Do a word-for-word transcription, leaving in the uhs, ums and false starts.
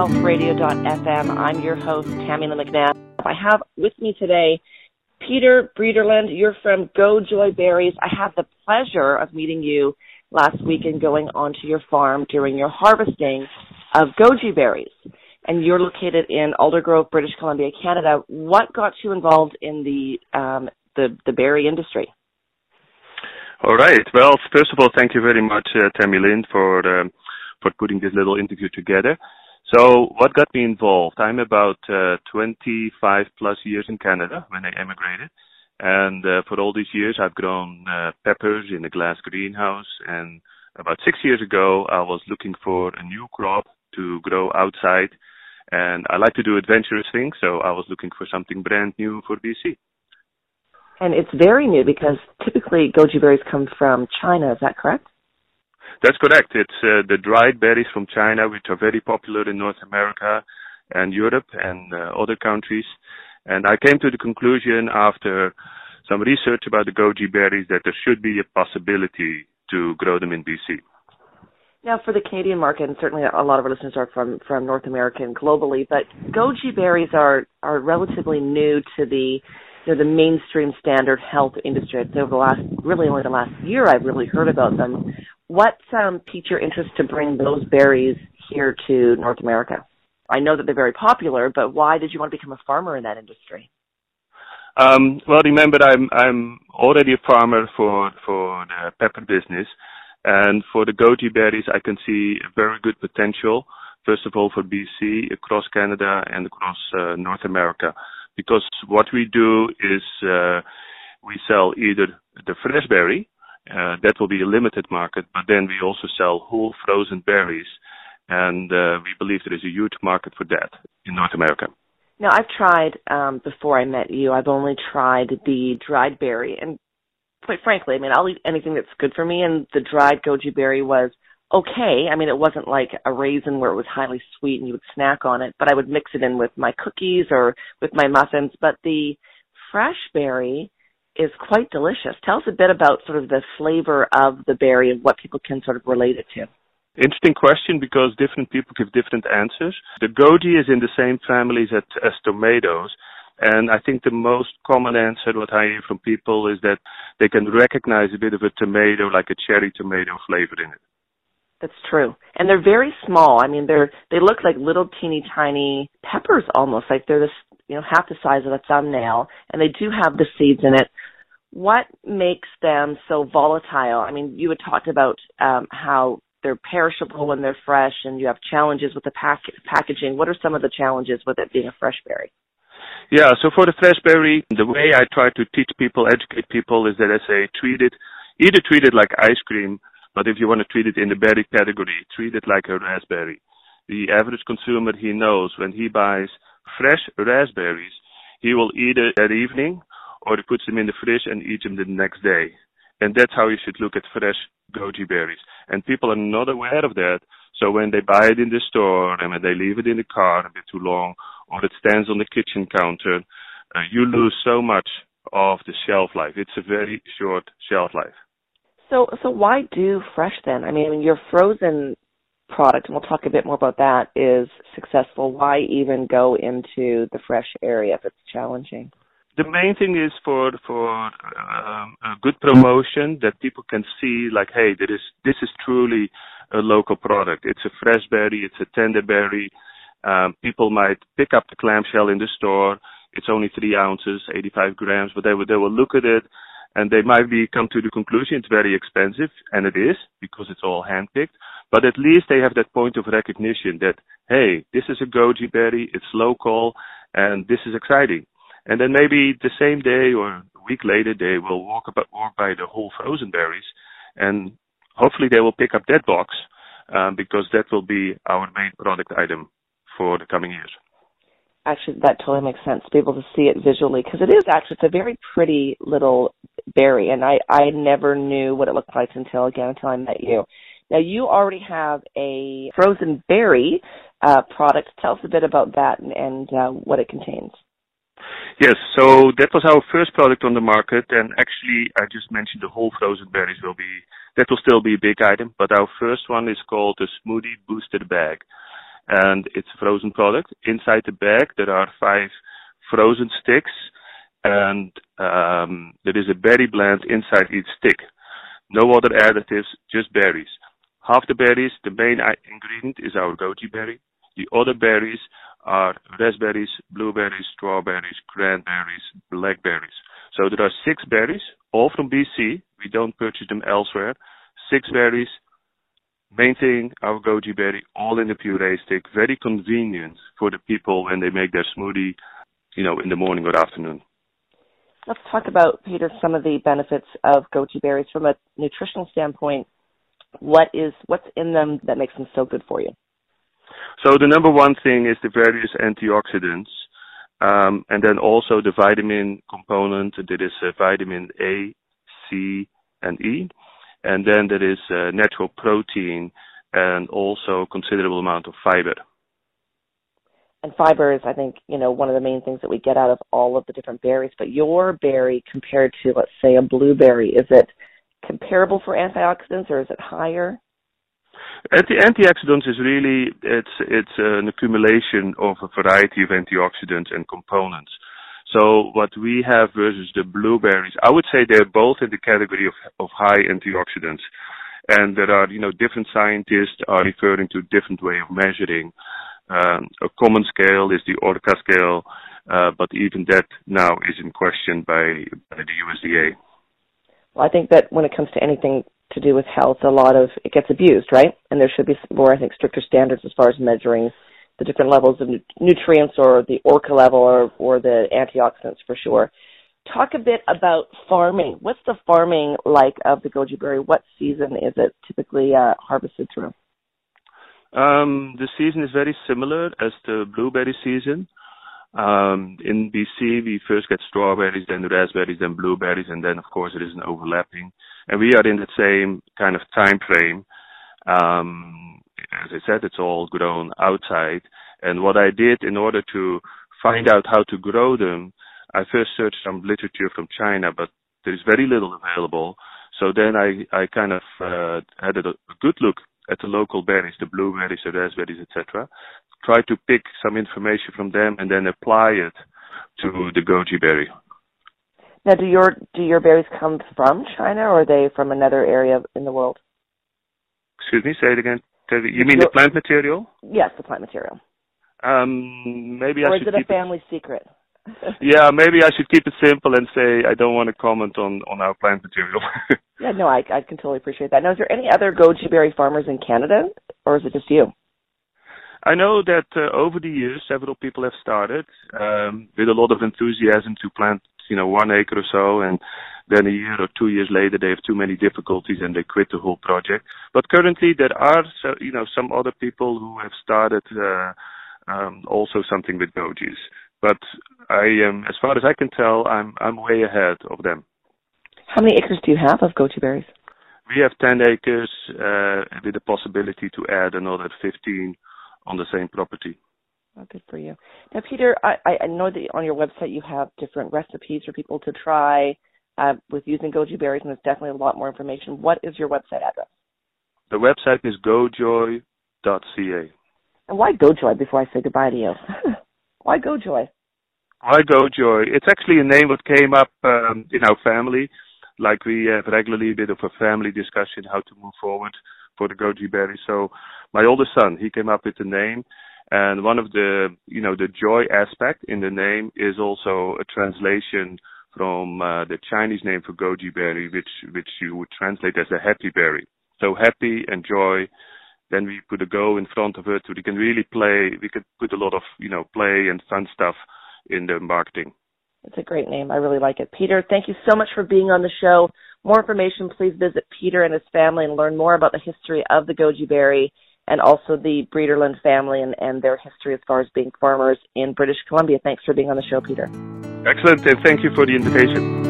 health radio dot f m. I'm your host, Tammy Lynn McNabb. I have with me today Peter Breederland. You're from GoJoy Berries. I had the pleasure of meeting you last week and going onto your farm during your harvesting of goji berries. And you're located in Aldergrove, British Columbia, Canada. What got you involved in the um, the, the berry industry? All right. Well, first of all, thank you very much, uh, Tammy Lynn, for um, for putting this little interview together. So what got me involved? I'm about uh, twenty-five plus years in Canada when I emigrated. And uh, for all these years, I've grown uh, peppers in a glass greenhouse. And about six years ago, I was looking for a new crop to grow outside. And I like to do adventurous things, so I was looking for something brand new for B C. And it's very new because typically goji berries come from China. Is that correct? That's correct. It's uh, the dried berries from China, which are very popular in North America and Europe and uh, other countries. And I came to the conclusion after some research about the goji berries that there should be a possibility to grow them in B C. Now, for the Canadian market, and certainly a lot of our listeners are from, from North America and globally, but goji berries are, are relatively new to the you know, the mainstream standard health industry. I'd say over the last, really only the last year, I've really heard about them. What um, piqued your interest to bring those berries here to North America? I know that they're very popular, but why did you want to become a farmer in that industry? Um, well, remember, I'm I'm already a farmer for for the pepper business, and for the goji berries, I can see a very good potential. First of all, for B C, across Canada, and across uh, North America. Because what we do is uh, we sell either the fresh berry, uh, that will be a limited market, but then we also sell whole frozen berries, and uh, we believe there is a huge market for that in North America. Now, I've tried, um, before I met you, I've only tried the dried berry, and quite frankly, I mean, I'll eat anything that's good for me, and the dried goji berry was okay. I mean, it wasn't like a raisin where it was highly sweet and you would snack on it, but I would mix it in with my cookies or with my muffins. But the fresh berry is quite delicious. Tell us a bit about sort of the flavor of the berry and what people can sort of relate it to. Interesting question, because different people give different answers. The goji is in the same families as, as tomatoes. And I think the most common answer, what I hear from people, is that they can recognize a bit of a tomato, like a cherry tomato flavor in it. That's true. And they're very small. I mean, they're, they look like little teeny tiny peppers almost, like they're this, you know, half the size of a thumbnail, and they do have the seeds in it. What makes them so volatile? I mean, you had talked about um, how they're perishable when they're fresh, and you have challenges with the pack- packaging. What are some of the challenges with it being a fresh berry? Yeah, so for the fresh berry, the way I try to teach people, educate people, is that I say treat it, either treat it like ice cream, but if you want to treat it in the berry category, treat it like a raspberry. The average consumer, he knows when he buys fresh raspberries, he will eat it that evening, or he puts them in the fridge and eats them the next day. And that's how you should look at fresh goji berries. And people are not aware of that. So when they buy it in the store and when they leave it in the car a bit too long, or it stands on the kitchen counter, uh, you lose so much of the shelf life. It's a very short shelf life. So so why do fresh then? I mean, your frozen product, and we'll talk a bit more about that, is successful. Why even go into the fresh area if it's challenging? The main thing is for for um, a good promotion, that people can see, like, hey, there is this is truly a local product. It's a fresh berry. It's a tender berry. Um, people might pick up the clamshell in the store. It's only three ounces, eighty-five grams, but they will they will look at it. And they might be come to the conclusion it's very expensive, and it is, because it's all hand-picked. But at least they have that point of recognition that, hey, this is a goji berry, it's local, and this is exciting. And then maybe the same day or a week later, they will walk, about, walk by the whole frozen berries, and hopefully they will pick up that box, um, because that will be our main product item for the coming years. Actually, that totally makes sense to be able to see it visually, because it is actually, it's a very pretty little berry, and I, I never knew what it looked like until, again, until I met you. Now, you already have a frozen berry uh, product. Tell us a bit about that and, and uh, what it contains. Yes, so that was our first product on the market, and actually, I just mentioned the whole frozen berries will be, that will still be a big item, but our first one is called the Smoothie Booster Bag. and it's a frozen product. Inside the bag, there are five frozen sticks, and um, there is a berry blend inside each stick. No other additives, just berries. Half the berries, the main ingredient is our goji berry. The other berries are raspberries, blueberries, strawberries, cranberries, blackberries. So there are six berries, all from B C. We don't purchase them elsewhere. Six berries, main thing, our goji berry, all in the puree stick. Very convenient for the people when they make their smoothie, you know, in the morning or afternoon. Let's talk about, Peter, some of the benefits of goji berries from a nutritional standpoint. What is, what's in them that makes them so good for you? So the number one thing is the various antioxidants, um, and then also the vitamin component. There is uh, vitamin A, C, and E, and then there is uh, natural protein and also considerable amount of fiber. And fiber is, I think, you know, one of the main things that we get out of all of the different berries. But your berry compared to, let's say, a blueberry, is it comparable for antioxidants, or is it higher? Anti antioxidants is really, it's it's an accumulation of a variety of antioxidants and components. So what we have versus the blueberries, I would say they're both in the category of, of high antioxidants. And there are, you know, different scientists are referring to different way of measuring. Um, a common scale is the Orca scale, uh, but even that now is in question by, by the U S D A. Well, I think that when it comes to anything to do with health, a lot of it gets abused, right? And there should be more, I think, stricter standards as far as measuring the different levels of nu- nutrients or the Orca level or, or the antioxidants for sure. Talk a bit about farming. What's the farming like of the goji berry? What season is it typically uh, harvested through? Um, the season is very similar as the blueberry season. Um, in B C, we first get strawberries, then raspberries, then blueberries, and then, of course, it is an overlapping. And we are in the same kind of time frame. Um, as I said, it's all grown outside. And what I did in order to find out how to grow them, I first searched some literature from China, but there is very little available. So then I, I kind of uh, had a, a good look at the local berries, the blueberries, the raspberries, et cetera. Try to pick some information from them and then apply it to the goji berry. Now, do your do your berries come from China, or are they from another area in the world? Excuse me, say it again. You mean the plant material? Yes, the plant material. Um, maybe or I should is it keep a family it... secret? Yeah, maybe I should keep it simple and say I don't want to comment on, on our plant material. Yeah, no, I, I can totally appreciate that. Now, is there any other goji berry farmers in Canada, or is it just you? I know that uh, over the years, several people have started um, with a lot of enthusiasm to plant, you know, one acre or so, and then a year or two years later, they have too many difficulties and they quit the whole project. But currently, there are, so, you know, some other people who have started uh, um, also something with gojis. But I am, as far as I can tell, I'm I'm way ahead of them. How many acres do you have of goji berries? We have ten acres uh, with the possibility to add another fifteen on the same property. Oh, good for you. Now, Peter, I, I know that on your website you have different recipes for people to try uh, with using goji berries, and there's definitely a lot more information. What is your website address? The website is gojoy dot c a. And why GoJoy before I say goodbye to you? Why GoJoy? Why GoJoy? It's actually a name that came up um, in our family. Like we have regularly a bit of a family discussion how to move forward for the goji berry. So my oldest son, he came up with the name. And one of the, you know, the joy aspect in the name is also a translation from uh, the Chinese name for goji berry, which, which you would translate as a happy berry. So happy and joy. Then we put a go in front of it, so we can really play. We could put a lot of, you know, play and fun stuff in the marketing. It's a great name. I really like it. Peter, thank you so much for being on the show. More information, please visit Peter and his family and learn more about the history of the goji berry and also the Breederland family and, and their history as far as being farmers in British Columbia. Thanks for being on the show, Peter. Excellent, and thank you for the invitation.